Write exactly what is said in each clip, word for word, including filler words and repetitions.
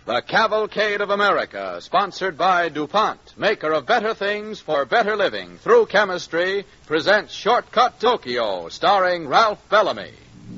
The Cavalcade of America, sponsored by DuPont, maker of better things for better living through chemistry, presents Shortcut to Tokyo, starring Ralph Bellamy.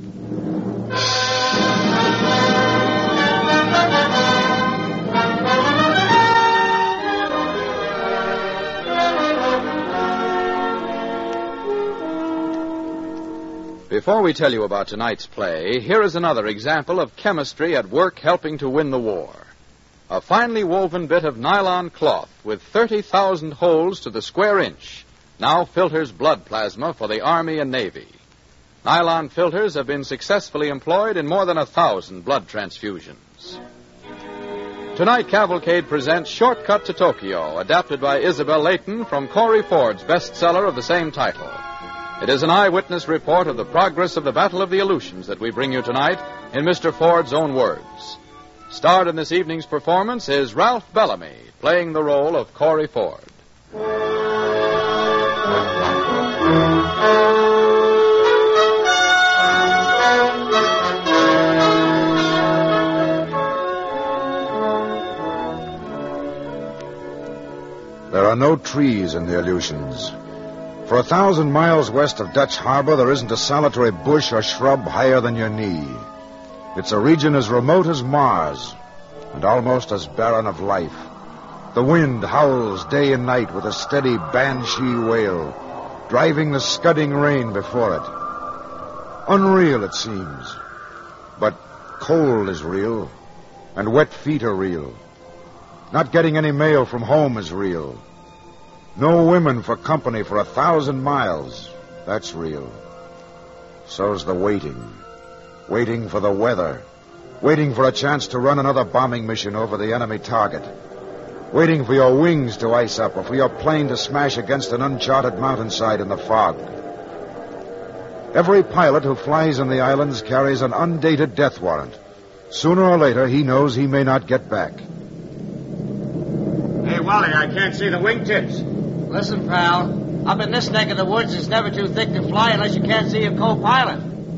Before we tell you about tonight's play, here is another example of chemistry at work helping to win the war. A finely woven bit of nylon cloth with thirty thousand holes to the square inch now filters blood plasma for the Army and Navy. Nylon filters have been successfully employed in more than a thousand blood transfusions. Tonight, Cavalcade presents Shortcut to Tokyo, adapted by Isabel Layton from Corey Ford's bestseller of the same title. It is an eyewitness report of the progress of the Battle of the Aleutians that we bring you tonight in Mister Ford's own words. Starred in this evening's performance is Ralph Bellamy, playing the role of Corey Ford. There are no trees in the Aleutians. For a thousand miles west of Dutch Harbor, there isn't a solitary bush or shrub higher than your knee. It's a region as remote as Mars, and almost as barren of life. The wind howls day and night with a steady banshee wail, driving the scudding rain before it. Unreal, it seems. But cold is real, and wet feet are real. Not getting any mail from home is real. No women for company for a thousand miles. That's real. So's the waiting. Waiting for the weather. Waiting for a chance to run another bombing mission over the enemy target. Waiting for your wings to ice up or for your plane to smash against an uncharted mountainside in the fog. Every pilot who flies in the islands carries an undated death warrant. Sooner or later, he knows he may not get back. Hey, Wally, I can't see the wingtips. Listen, pal, up in this neck of the woods, it's never too thick to fly unless you can't see your co-pilot.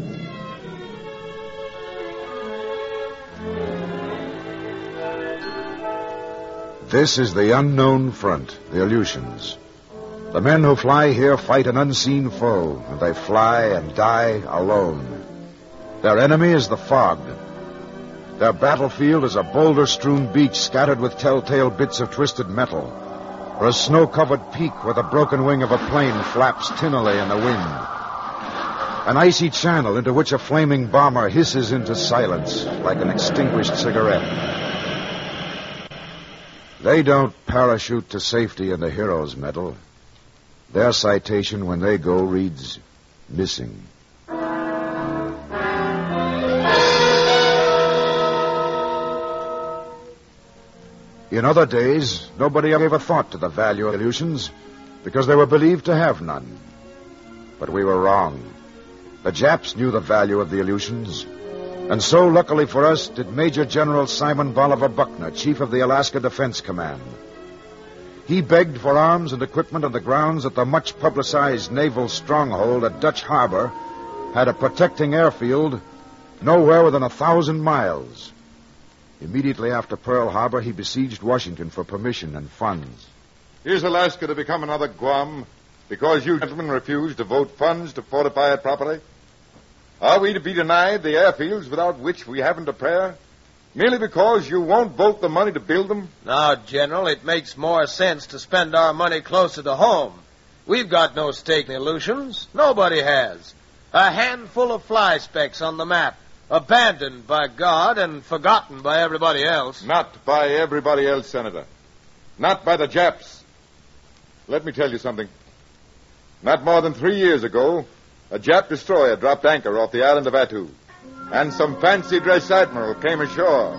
This is the unknown front, the Aleutians. The men who fly here fight an unseen foe, and they fly and die alone. Their enemy is the fog. Their battlefield is a boulder-strewn beach scattered with telltale bits of twisted metal, or a snow-covered peak where the broken wing of a plane flaps tinnily in the wind. An icy channel into which a flaming bomber hisses into silence like an extinguished cigarette. They don't parachute to safety in the Hero's Medal. Their citation when they go reads, missing. In other days, nobody gave a thought to the value of Aleutians because they were believed to have none. But we were wrong. The Japs knew the value of the Aleutians, and so, luckily for us, did Major General Simon Bolivar Buckner, chief of the Alaska Defense Command. He begged for arms and equipment on the grounds that the much-publicized naval stronghold at Dutch Harbor had a protecting airfield nowhere within a thousand miles. Immediately after Pearl Harbor, he besieged Washington for permission and funds. Is Alaska to become another Guam because you gentlemen refused to vote funds to fortify it properly? Are we to be denied the airfields without which we haven't a prayer? Merely because you won't vote the money to build them? No, General, it makes more sense to spend our money closer to home. We've got no stake in Aleutians. Nobody has. A handful of fly specks on the map. Abandoned by God and forgotten by everybody else. Not by everybody else, Senator. Not by the Japs. Let me tell you something. Not more than three years ago, a Jap destroyer dropped anchor off the island of Attu, and some fancy-dress admiral came ashore.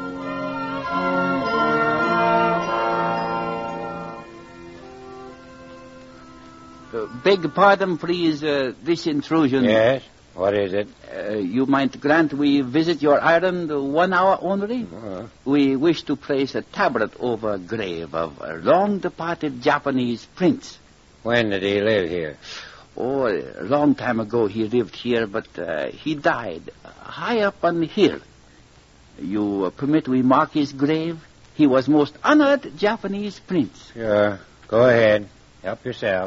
Uh, beg pardon, please, uh, this intrusion. Yes? What is it? Uh, you might grant we visit your island one hour only? Uh-huh. We wish to place a tablet over a grave of a long-departed Japanese prince. When did he live here? Oh, a long time ago he lived here, but uh, he died high up on the hill. You uh, permit we mark his grave? He was most honored Japanese prince. Sure. Go ahead. Help yourself.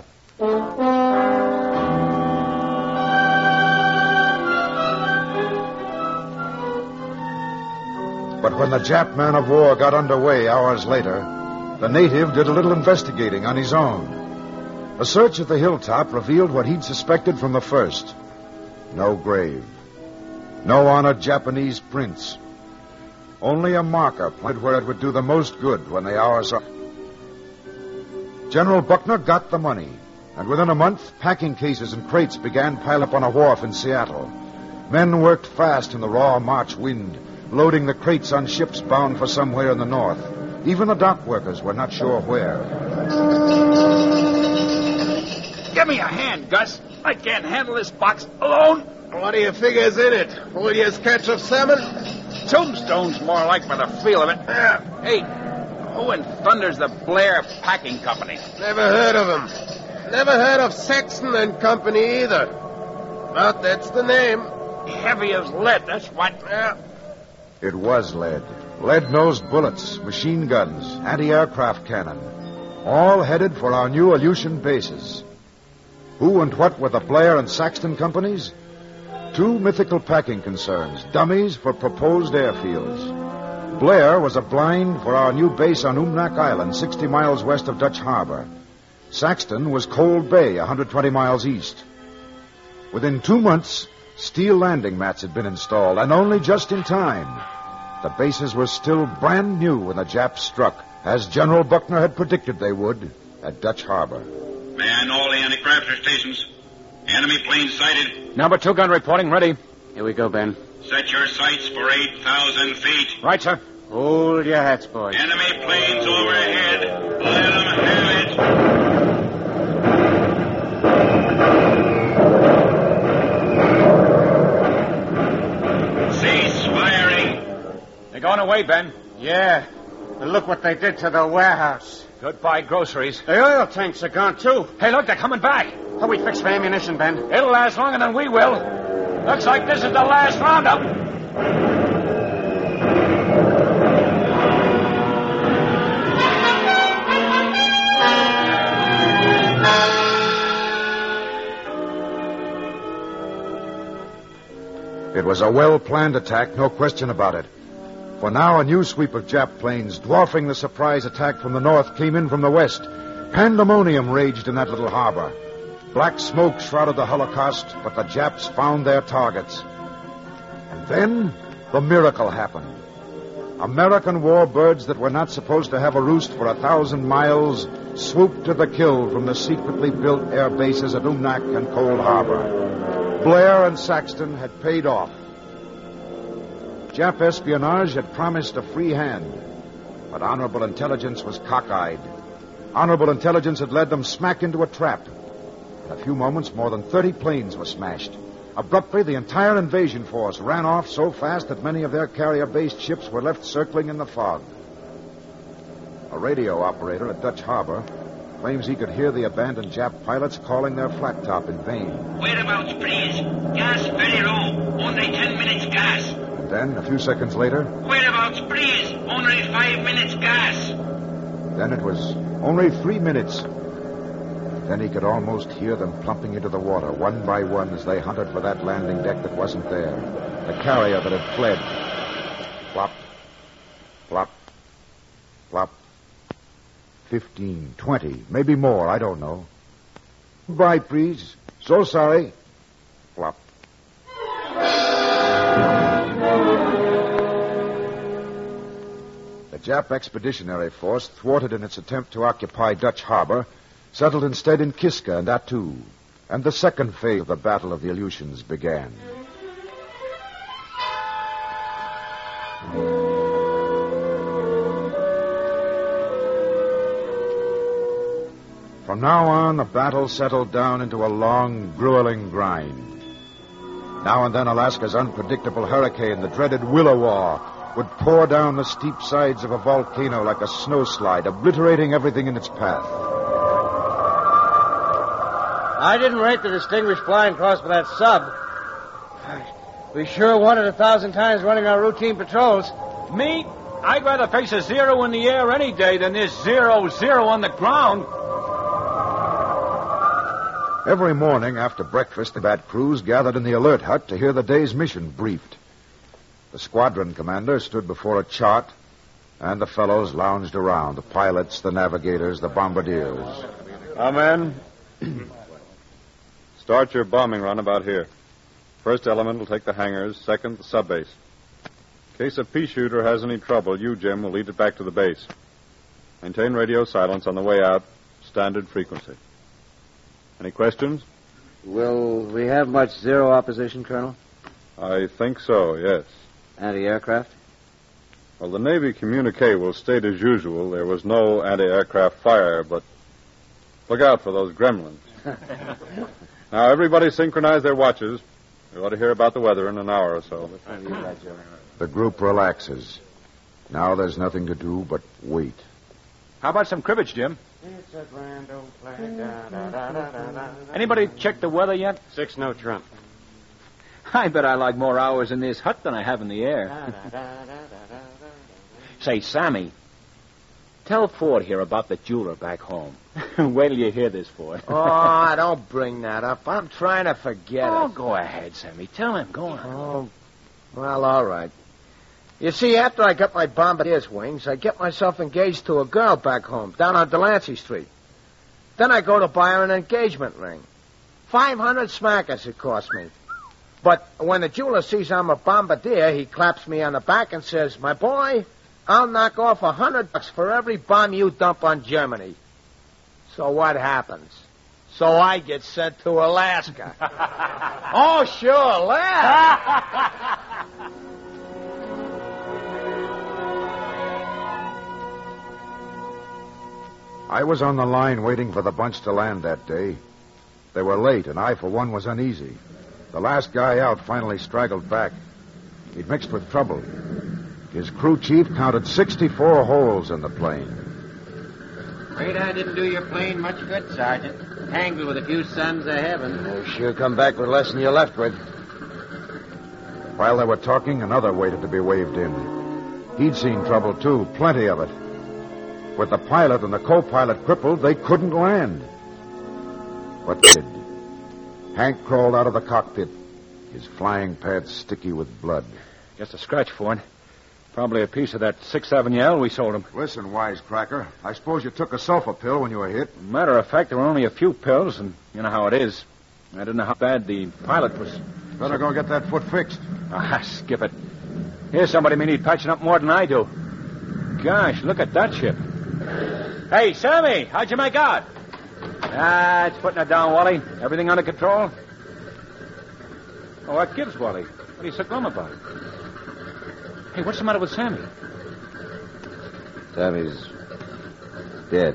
But when the Jap man of war got underway hours later, the native did a little investigating on his own. A search at the hilltop revealed what he'd suspected from the first. No grave. No honored Japanese prince. Only a marker pointed where it would do the most good when the hours up. General Buckner got the money, and within a month, packing cases and crates began piled up on a wharf in Seattle. Men worked fast in the raw March wind, loading the crates on ships bound for somewhere in the north. Even the dock workers were not sure where. Give me a hand, Gus. I can't handle this box alone. What do you figure's in it? Will you catch a salmon? Tombstone's more like by the feel of it. Yeah. Hey, who in thunder's the Blair Packing Company? Never heard of him. Never heard of Saxton and Company either. But that's the name. Heavy as lead, that's what. Yeah. It was lead. Lead-nosed bullets, machine guns, anti-aircraft cannon. All headed for our new Aleutian bases. Who and what were the Blair and Saxton companies? Two mythical packing concerns, dummies for proposed airfields. Blair was a blind for our new base on Umnak Island, sixty miles west of Dutch Harbor. Saxton was Cold Bay, one hundred twenty miles east. Within two months, steel landing mats had been installed, and only just in time. The bases were still brand new when the Japs struck, as General Buckner had predicted they would, at Dutch Harbor. Man, all the anti-crafter stations. Enemy planes sighted. Number two gun reporting, ready. Here we go, Ben. Set your sights for eight thousand feet. Right, sir. Hold your hats, boys. Enemy planes overhead. Let them have it. Cease firing. They're going away, Ben. Yeah. And look what they did to the warehouse. Goodbye groceries. The oil tanks are gone, too. Hey, look, they're coming back. How we fix for ammunition, Ben? It'll last longer than we will. Looks like this is the last roundup. It was a well-planned attack, no question about it. For now, a new sweep of Jap planes, dwarfing the surprise attack from the north, came in from the west. Pandemonium raged in that little harbor. Black smoke shrouded the Holocaust, but the Japs found their targets. And then, the miracle happened. American warbirds that were not supposed to have a roost for a thousand miles swooped to the kill from the secretly built air bases at Umnak and Cold Harbor. Blair and Saxton had paid off. Jap espionage had promised a free hand, but honorable intelligence was cockeyed. Honorable intelligence had led them smack into a trap. In a few moments, more than thirty planes were smashed. Abruptly, the entire invasion force ran off so fast that many of their carrier-based ships were left circling in the fog. A radio operator at Dutch Harbor claims he could hear the abandoned Jap pilots calling their flat top in vain. Whereabouts, please? Gas very low. Only ten minutes gas. And then, a few seconds later... Whereabouts, please? Only five minutes gas. Then it was only three minutes. Then he could almost hear them plumping into the water, one by one, as they hunted for that landing deck that wasn't there. The carrier that had fled. Plop. Plop. Plop. Fifteen, twenty, maybe more, I don't know. Goodbye, please. So sorry. Plop. The Jap Expeditionary Force, thwarted in its attempt to occupy Dutch Harbor, settled instead in Kiska and Attu, and the second phase of the Battle of the Aleutians began. From now on, the battle settled down into a long, grueling grind. Now and then, Alaska's unpredictable hurricane, the dreaded Willowaw, would pour down the steep sides of a volcano like a snowslide, obliterating everything in its path. I didn't rate the Distinguished Flying Cross for that sub. We sure won it a thousand times running our routine patrols. Me? I'd rather face a zero in the air any day than this zero zero on the ground. Every morning after breakfast, the Bat crews gathered in the alert hut to hear the day's mission briefed. The squadron commander stood before a chart, and the fellows lounged around, the pilots, the navigators, the bombardiers. Amen. Start your bombing run about here. First element will take the hangars, second the subbase. In case a pea shooter has any trouble, you, Jim, will lead it back to the base. Maintain radio silence on the way out, standard frequency. Any questions? Will we have much zero opposition, Colonel? I think so, yes. Anti-aircraft? Well, the Navy communique will state as usual there was no anti-aircraft fire, but look out for those gremlins. Now, everybody synchronize their watches. We ought to hear about the weather in an hour or so. The group relaxes. Now there's nothing to do but wait. How about some cribbage, Jim? Anybody check the weather yet? Six no Trump. I bet I like more hours in this hut than I have in the air. Say, Sammy, tell Ford here about the jeweler back home. Wait till you hear this, Ford. Oh, don't bring that up. I'm trying to forget Oh, it. go ahead, Sammy. Tell him. Go on. Oh, well, all right. You see, after I got my bombardier's wings, I get myself engaged to a girl back home, down on Delancey Street. Then I go to buy her an engagement ring. Five hundred smackers it cost me. But when the jeweler sees I'm a bombardier, he claps me on the back and says, "My boy, I'll knock off a hundred bucks for every bomb you dump on Germany." So what happens? So I get sent to Alaska. Oh, sure, laugh. I was on the line waiting for the bunch to land that day. They were late, and I, for one, was uneasy. The last guy out finally straggled back. He'd mixed with trouble. His crew chief counted sixty-four holes in the plane. Radar didn't do your plane much good, Sergeant. Tangled with a few sons of heaven. You sure come back with less than you left with. While they were talking, another waited to be waved in. He'd seen trouble, too, plenty of it. With the pilot and the co-pilot crippled, they couldn't land. What did? Hank crawled out of the cockpit, his flying pants sticky with blood. Just a scratch, Ford. Probably a piece of that six Avenue L we sold him. Listen, wisecracker, I suppose you took a sulfur pill when you were hit. Matter of fact, there were only a few pills, and you know how it is. I didn't know how bad the pilot was. Better go get that foot fixed. Ah, skip it. Here's somebody may need patching up more than I do. Gosh, look at that ship. Hey, Sammy, how'd you make out? Ah, it's putting it down, Wally. Everything under control? Oh, what gives, Wally? What are you so glum about? Hey, what's the matter with Sammy? Sammy's dead.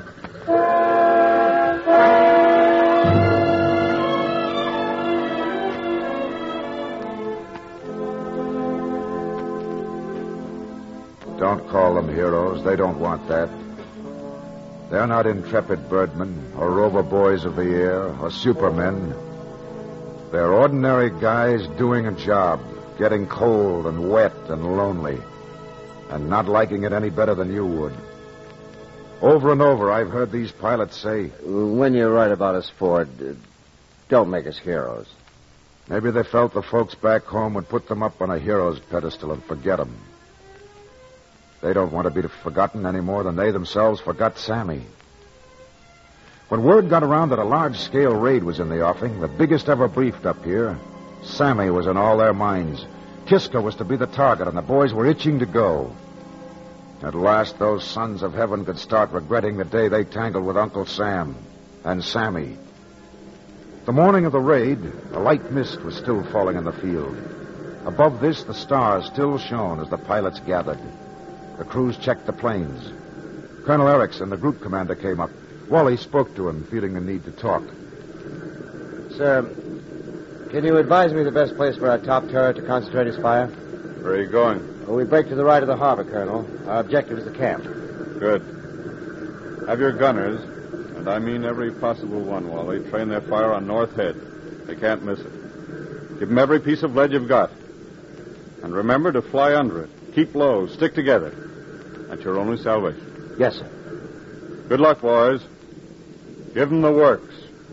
Don't call them heroes. They don't want that. They're not intrepid birdmen or rover boys of the air or supermen. They're ordinary guys doing a job, getting cold and wet and lonely, and not liking it any better than you would. Over and over, I've heard these pilots say, When you write about us, Ford, uh, don't make us heroes. maybe they felt the folks back home would put them up on a hero's pedestal and forget them. They don't want to be forgotten any more than they themselves forgot Sammy. When word got around that a large-scale raid was in the offing, the biggest ever briefed up here, Sammy was in all their minds. Kiska was to be the target, and the boys were itching to go. At last, those sons of heaven could start regretting the day they tangled with Uncle Sam and Sammy. The morning of the raid, a light mist was still falling in the field. Above this, the stars still shone as the pilots gathered. The crews checked the planes. Colonel Erickson, the group commander, came up. Wally spoke to him, feeling the need to talk. Sir, can you advise me the best place for our top turret to concentrate his fire? Where are you going? Well, we break to the right of the harbor, Colonel. Our objective is the camp. Good. Have your gunners, and I mean every possible one, Wally, train their fire on North Head. They can't miss it. Give them every piece of lead you've got. And remember to fly under it. Keep low. Stick together. That's your only salvation. Yes, sir. Good luck, boys. Give them the works.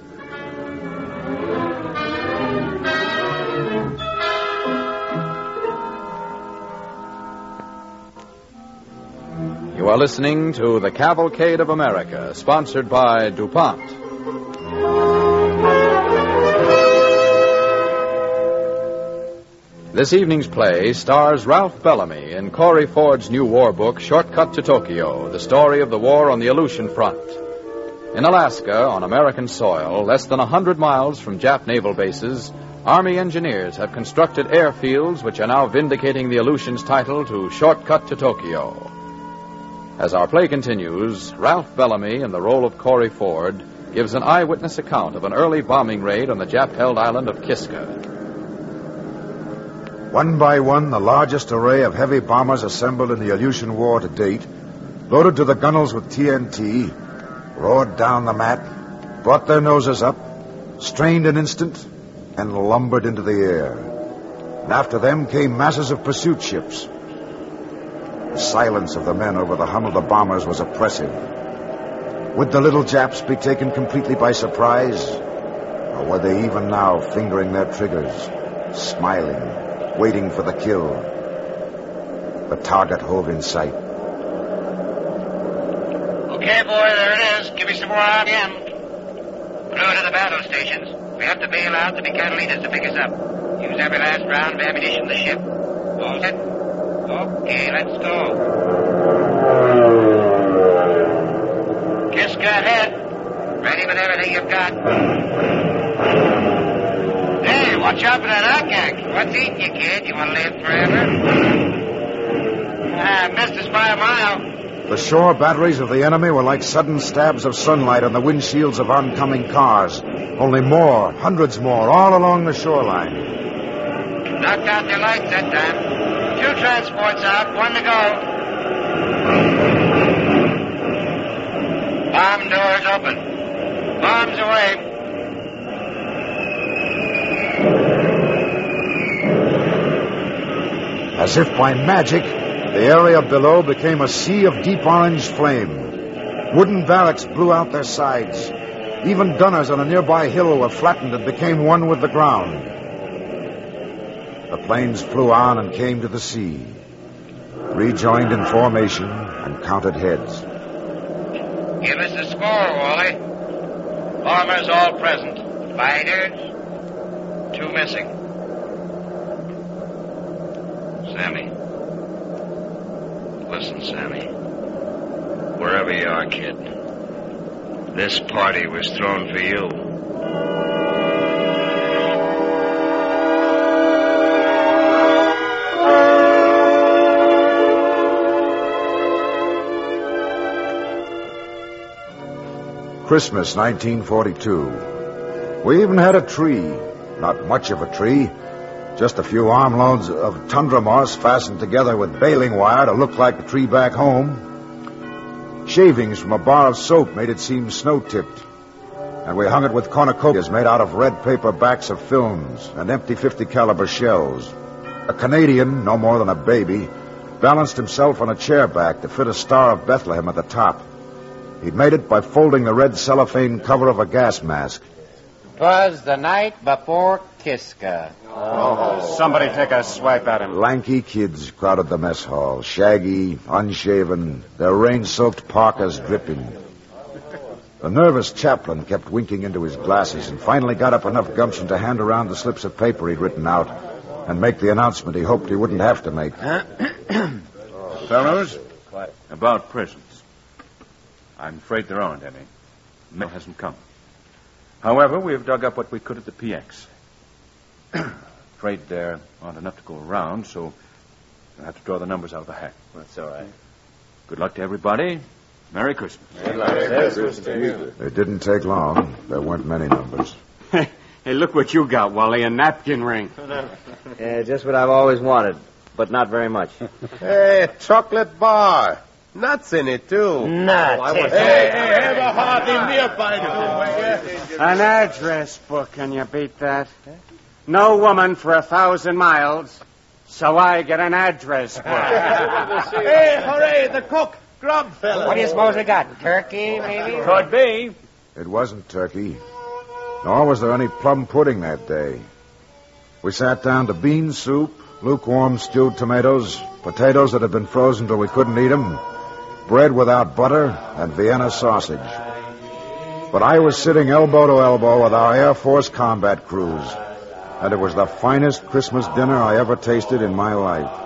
You are listening to The Cavalcade of America, sponsored by DuPont. This evening's play stars Ralph Bellamy in Corey Ford's new war book, Shortcut to Tokyo, the story of the war on the Aleutian Front. In Alaska, on American soil, less than a hundred miles from Jap naval bases, Army engineers have constructed airfields which are now vindicating the Aleutian's title to Shortcut to Tokyo. As our play continues, Ralph Bellamy, in the role of Corey Ford, gives an eyewitness account of an early bombing raid on the Jap-held island of Kiska. One by one, the largest array of heavy bombers assembled in the Aleutian War to date, loaded to the gunnels with T N T, roared down the mat, brought their noses up, strained an instant, and lumbered into the air. And after them came masses of pursuit ships. The silence of the men over the hum of the bombers was oppressive. Would the little Japs be taken completely by surprise? Or were they even now fingering their triggers, smiling, waiting for the kill? The target hove in sight. Okay, boy, there it is. Give me some more R P M. Crew to the battle stations. We have to bail out the big Catalina's to pick us up. Use every last round of ammunition in the ship. All set? Okay, let's go. Kiska ahead. Ready with everything you've got. Hey, watch out for that outgang. What's eating you, kid? You want to live forever? Ah, missed us by a mile. The shore batteries of the enemy were like sudden stabs of sunlight on the windshields of oncoming cars. Only more, hundreds more, all along the shoreline. Knocked out their lights that time. Two transports out, one to go. Bomb doors open. Bombs away. As if by magic, the area below became a sea of deep orange flame. Wooden barracks blew out their sides. Even gunners on a nearby hill were flattened and became one with the ground. The planes flew on and came to the sea, rejoined in formation and counted heads. Give us the score, Wally. Bombers all present. Fighters, two missing. Sammy. Listen, Sammy. Wherever you are, kid, this party was thrown for you. Christmas, nineteen forty-two. We even had a tree. Not much of a tree. Just a few armloads of tundra moss fastened together with baling wire to look like the tree back home. Shavings from a bar of soap made it seem snow-tipped. And we hung it with cornucopias made out of red paper backs of films and empty fifty caliber shells. A Canadian, no more than a baby, balanced himself on a chair back to fit a Star of Bethlehem at the top. He'd made it by folding the red cellophane cover of a gas mask. 'Twas the night before Kiska. Oh, somebody take a swipe at him. Lanky kids crowded the mess hall, shaggy, unshaven, their rain-soaked parkas dripping. The nervous chaplain kept winking into his glasses and finally got up enough gumption to hand around the slips of paper he'd written out and make the announcement he hoped he wouldn't have to make. Fellows, about prisons. I'm afraid there aren't any. Mail hasn't come. However, we've dug up what we could at the P X. Afraid there aren't enough to go around, so we'll have to draw the numbers out of a hat. That's all right. Good luck to everybody. Merry Christmas. Merry Christmas to you. It didn't take long. There weren't many numbers. Hey, look what you got, Wally, a napkin ring. Yeah, just what I've always wanted, but not very much. Hey, a chocolate bar. Nuts in it, too. Nuts. Oh, hey, hey, hey, have a hearty meal, fighter. An address book, can you beat that? No woman for a thousand miles, so I get an address book. Hey, hooray, the cook. Grub, fella. What do you suppose we got? Turkey, maybe? Could be. It wasn't turkey. Nor was there any plum pudding that day. We sat down to bean soup, lukewarm stewed tomatoes, potatoes that had been frozen till we couldn't eat them, bread without butter, and Vienna sausage. But I was sitting elbow to elbow with our Air Force combat crews, and it was the finest Christmas dinner I ever tasted in my life.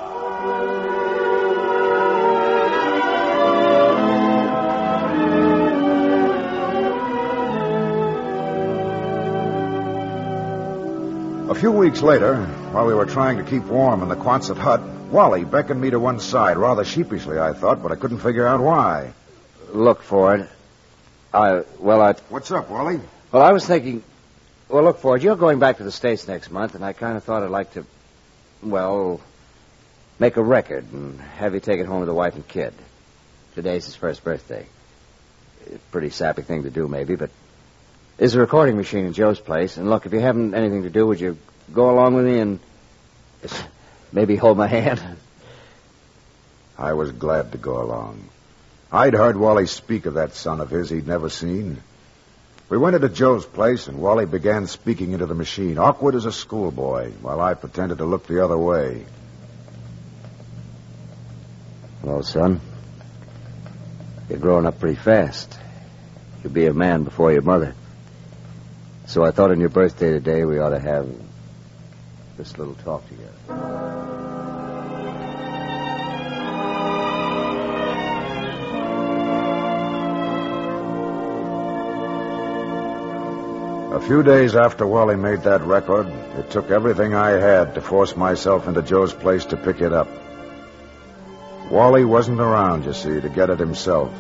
A few weeks later, while we were trying to keep warm in the Quonset hut, Wally beckoned me to one side, rather sheepishly, I thought, but I couldn't figure out why. Look, Ford. I, well, I... What's up, Wally? Well, I was thinking... Well, look, Ford, you're going back to the States next month, and I kind of thought I'd like to, well, make a record and have you take it home with the wife and kid. Today's his first birthday. A pretty sappy thing to do, maybe, but there's a recording machine in Joe's place, and look, if you haven't anything to do, would you go along with me and maybe hold my hand? I was glad to go along. I'd heard Wally speak of that son of his he'd never seen. We went into Joe's place, and Wally began speaking into the machine, awkward as a schoolboy, while I pretended to look the other way. Hello, son. You're growing up pretty fast. You'll be a man before your mother. So I thought on your birthday today we ought to have this little talk together. A few days after Wally made that record, it took everything I had to force myself into Joe's place to pick it up. Wally wasn't around, you see, to get it himself.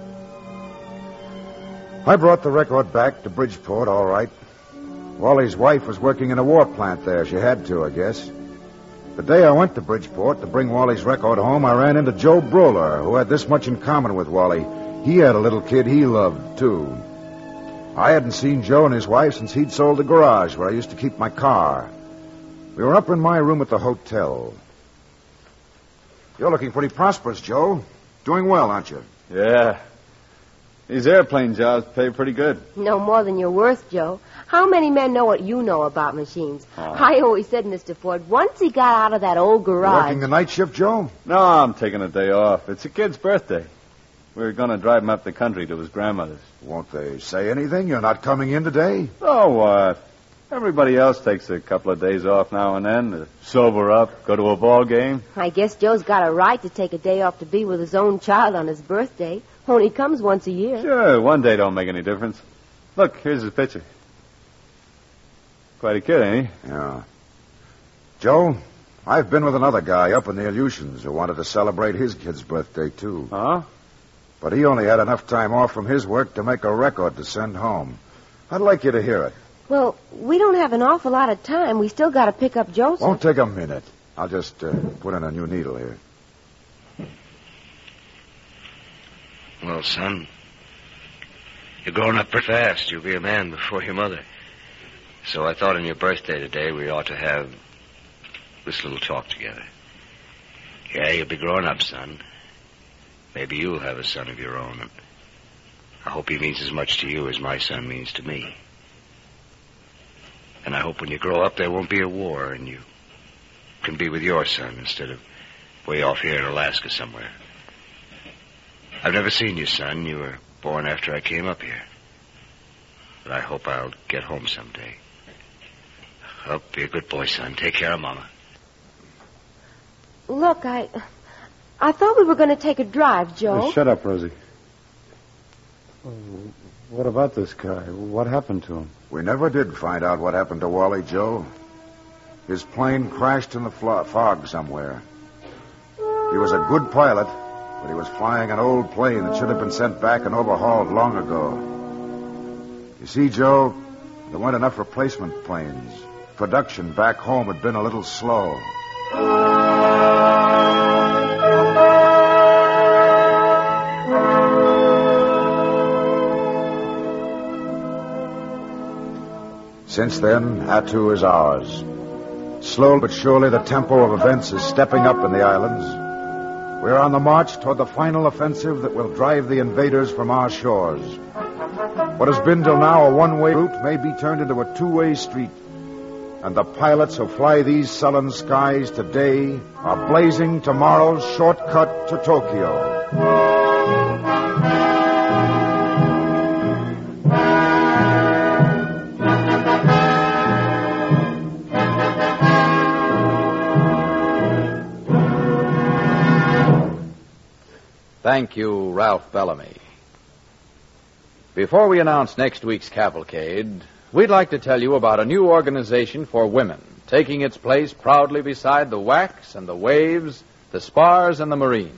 I brought the record back to Bridgeport, all right. Wally's wife was working in a war plant there. She had to, I guess. The day I went to Bridgeport to bring Wally's record home, I ran into Joe Broler, who had this much in common with Wally. He had a little kid he loved, too. I hadn't seen Joe and his wife since he'd sold the garage where I used to keep my car. We were up in my room at the hotel. You're looking pretty prosperous, Joe. Doing well, aren't you? Yeah. These airplane jobs pay pretty good. No more than you're worth, Joe. How many men know what you know about machines? Oh. I always said, Mister Ford, once he got out of that old garage... Working the night shift, Joe? No, I'm taking a day off. It's a kid's birthday. We were going to drive him up the country to his grandmother's. Won't they say anything? You're not coming in today? Oh, what? Everybody else takes a couple of days off now and then to sober up, go to a ball game. I guess Joe's got a right to take a day off to be with his own child on his birthday. Only comes once a year. Sure, one day don't make any difference. Look, here's his picture. Quite a kid, ain't he? Yeah. Joe, I've been with another guy up in the Aleutians who wanted to celebrate his kid's birthday, too. Huh? But he only had enough time off from his work to make a record to send home. I'd like you to hear it. Well, we don't have an awful lot of time. We still got to pick up Joseph. Won't take a minute. I'll just uh, put in a new needle here. Well, son, you're growing up pretty fast. You'll be a man before your mother. So I thought on your birthday today we ought to have this little talk together. Yeah, you'll be growing up, son. Maybe you'll have a son of your own, and I hope he means as much to you as my son means to me. And I hope when you grow up there won't be a war, and you can be with your son instead of way off here in Alaska somewhere. I've never seen you, son. You were born after I came up here. But I hope I'll get home someday. Oh, be a good boy, son. Take care of Mama. Look, I... I thought we were going to take a drive, Joe. Hey, shut up, Rosie. What about this guy? What happened to him? We never did find out what happened to Wally, Joe. His plane crashed in the flo- fog somewhere. He was a good pilot, but he was flying an old plane that should have been sent back and overhauled long ago. You see, Joe, there weren't enough replacement planes. Production back home had been a little slow. Since then, Attu is ours. Slowly but surely, the tempo of events is stepping up in the islands. We're on the march toward the final offensive that will drive the invaders from our shores. What has been till now a one-way route may be turned into a two-way street. And the pilots who fly these sullen skies today are blazing tomorrow's shortcut to Tokyo. Thank you, Ralph Bellamy. Before we announce next week's cavalcade, we'd like to tell you about a new organization for women, taking its place proudly beside the Wacks and the Waves, the Spars and the Marines.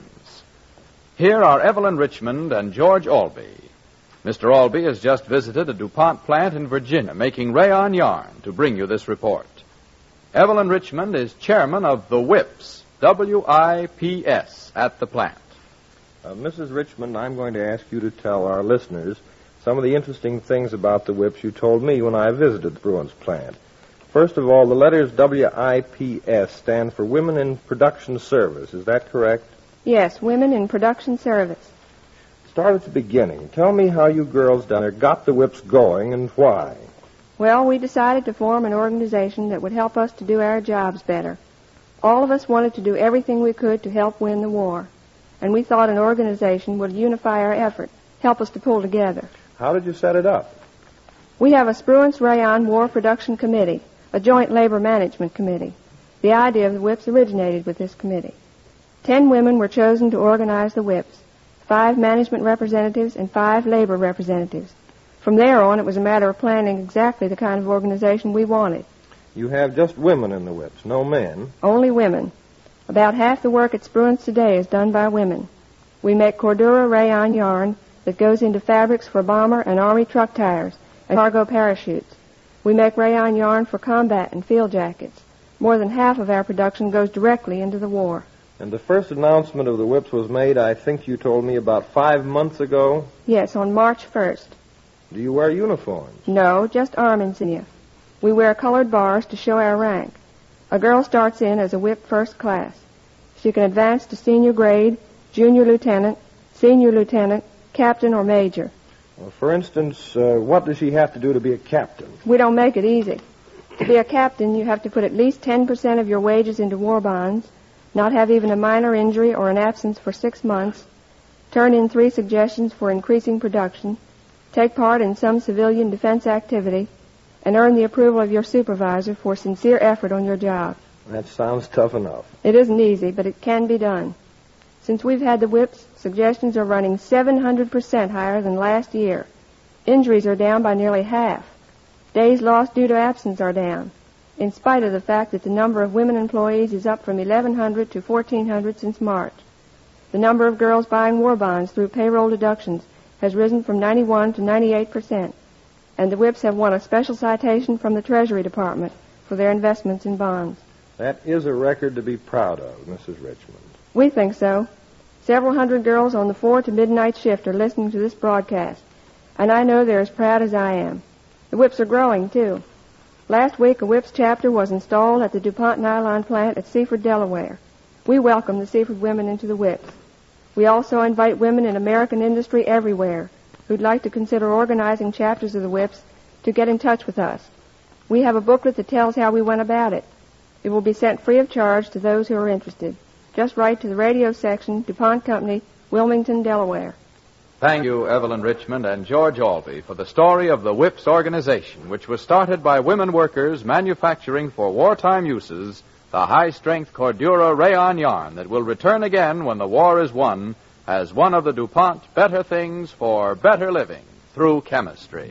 Here are Evelyn Richmond and George Albee. Mister Albee has just visited a DuPont plant in Virginia, making rayon yarn, to bring you this report. Evelyn Richmond is chairman of the WIPS, W I P S, at the plant. Uh, Missus Richmond, I'm going to ask you to tell our listeners some of the interesting things about the WIPS you told me when I visited the Bruins plant. First of all, the letters W I P S stand for Women in Production Service. Is that correct? Yes, Women in Production Service. Start at the beginning. Tell me how you girls down there got the WIPS going and why. Well, we decided to form an organization that would help us to do our jobs better. All of us wanted to do everything we could to help win the war. And we thought an organization would unify our effort, help us to pull together. How did you set it up? We have a Spruance Rayon War Production Committee, a joint labor management committee. The idea of the WIPS originated with this committee. Ten women were chosen to organize the WIPS, five management representatives and five labor representatives. From there on, it was a matter of planning exactly the kind of organization we wanted. You have just women in the WIPS, no men. Only women. About half the work at Spruance today is done by women. We make Cordura rayon yarn that goes into fabrics for bomber and Army truck tires and cargo parachutes. We make rayon yarn for combat and field jackets. More than half of our production goes directly into the war. And the first announcement of the WIPS was made, I think you told me, about five months ago? Yes, on March first. Do you wear uniforms? No, just arm insignia. We wear colored bars to show our rank. A girl starts in as a WIP first class. She can advance to senior grade, junior lieutenant, senior lieutenant, captain, or major. Well, for instance, uh, what does she have to do to be a captain? We don't make it easy. To be a captain, you have to put at least ten percent of your wages into war bonds, not have even a minor injury or an absence for six months, turn in three suggestions for increasing production, take part in some civilian defense activity, and earn the approval of your supervisor for sincere effort on your job. That sounds tough enough. It isn't easy, but it can be done. Since we've had the WIPS, suggestions are running seven hundred percent higher than last year. Injuries are down by nearly half. Days lost due to absence are down, in spite of the fact that the number of women employees is up from eleven hundred to fourteen hundred since March. The number of girls buying war bonds through payroll deductions has risen from ninety-one to ninety-eight percent. And the WIPS have won a special citation from the Treasury Department for their investments in bonds. That is a record to be proud of, Missus Richmond. We think so. Several hundred girls on the four to midnight shift are listening to this broadcast, and I know they're as proud as I am. The WIPS are growing, too. Last week, a WIPS chapter was installed at the DuPont nylon plant at Seaford, Delaware. We welcome the Seaford women into the WIPS. We also invite women in American industry everywhere who'd like to consider organizing chapters of the WIPS to get in touch with us. We have a booklet that tells how we went about it. It will be sent free of charge to those who are interested. Just write to the radio section, DuPont Company, Wilmington, Delaware. Thank you, Evelyn Richmond and George Albee, for the story of the WIPS organization, which was started by women workers manufacturing for wartime uses the high-strength Cordura rayon yarn that will return again when the war is won as one of the DuPont better things for better living through chemistry.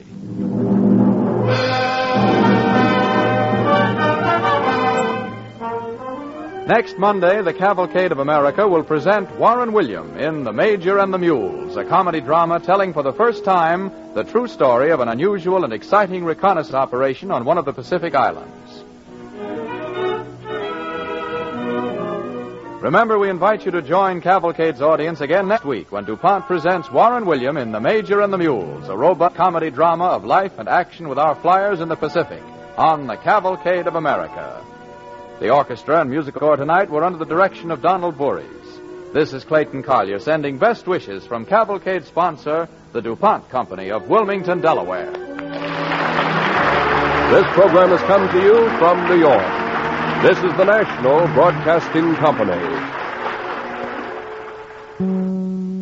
Next Monday, the Cavalcade of America will present Warren William in The Major and the Mules, a comedy drama telling for the first time the true story of an unusual and exciting reconnaissance operation on one of the Pacific Islands. Remember, we invite you to join Cavalcade's audience again next week when DuPont presents Warren William in The Major and the Mules, a robust comedy drama of life and action with our flyers in the Pacific on the Cavalcade of America. The orchestra and musical corps tonight were under the direction of Donald Voorhees. This is Clayton Collier sending best wishes from Cavalcade sponsor, the DuPont Company of Wilmington, Delaware. This program has come to you from New York. This is the National Broadcasting Company.